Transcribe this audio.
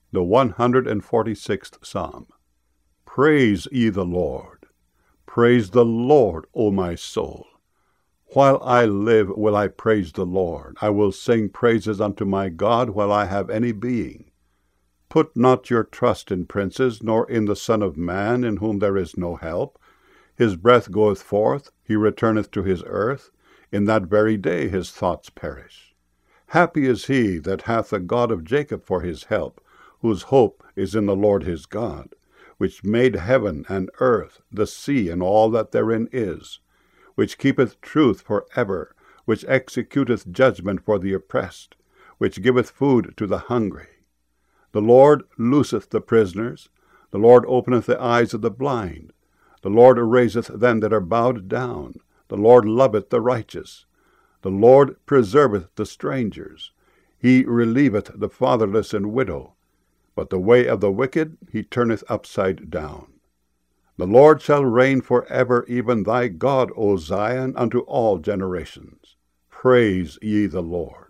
The 146th Psalm. Praise ye the Lord. Praise the Lord, O my soul. While I live will I praise the Lord. I will sing praises unto my God while I have any being. Put not your trust in princes, nor in the Son of Man, in whom there is no help. His breath goeth forth, he returneth to his earth. In that very day his thoughts perish. Happy is he that hath the God of Jacob for his help, whose hope is in the Lord his God, which made heaven and earth, the sea, and all that therein is, which keepeth truth for ever, which executeth judgment for the oppressed, which giveth food to the hungry. The Lord looseth the prisoners, the Lord openeth the eyes of the blind, the Lord raiseth them that are bowed down, the Lord loveth the righteous, the Lord preserveth the strangers, he relieveth the fatherless and widow, but the way of the wicked he turneth upside down. The Lord shall reign for ever, even thy God, O Zion, unto all generations. Praise ye the Lord.